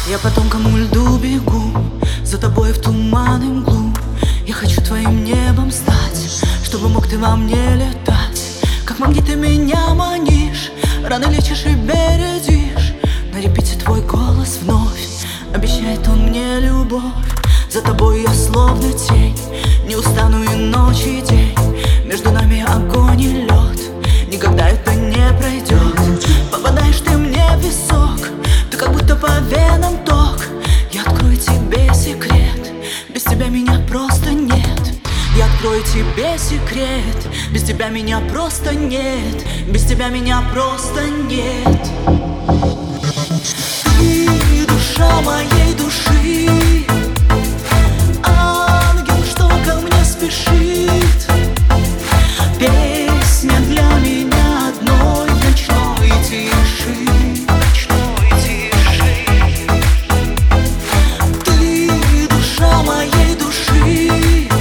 Я по тонкому льду бегу, за тобой в туман и мглу. Я хочу твоим небом стать, чтобы мог ты во мне летать. Как магнит ты меня манишь, раны лечишь и бередишь. На репите твой голос вновь, обещает он мне любовь. За тобой я словно тень, не устану и ночь и день. Между нами огонь и лед, никогда это не пройдет. Попадаешь ты мне в висок, ты как будто по венам ток. Я открою тебе секрет, без тебя меня просто нет. Я открою тебе секрет, без тебя меня просто нет. Без тебя меня просто нет. Ты душа моей души, ангел, что ко мне спешит. Песня для меня одной в ночной тиши. Ты душа моей души,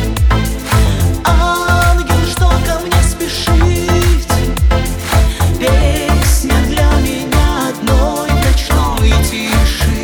ангел, что ко мне спешит. Песня для меня одной в ночной тиши.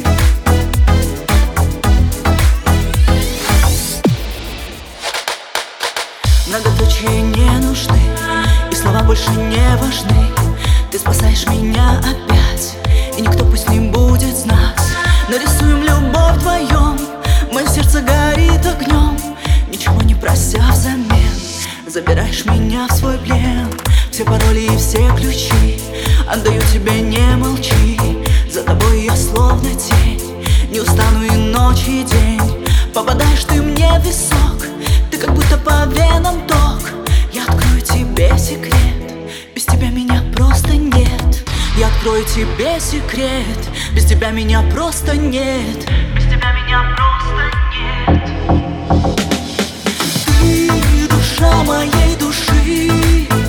Многоточия не нужны, и слова больше не важны. Ты спасаешь меня опять, и никто пусть не будет знать. Нарисуем любовь вдвоем, мое сердце горит огнем. Ничего не прося взамен, забираешь меня в свой плен. Все пароли и все ключи отдаю тебе, не молчи. За тобой я словно тень, не устану и ночь и день. Попадаешь ты мне в висок, ты как будто по венам ток. Я открою тебе секрет, без тебя меня просто нет. Я открою тебе секрет, без тебя меня просто нет. Без тебя меня просто нет. Ты душа моей души,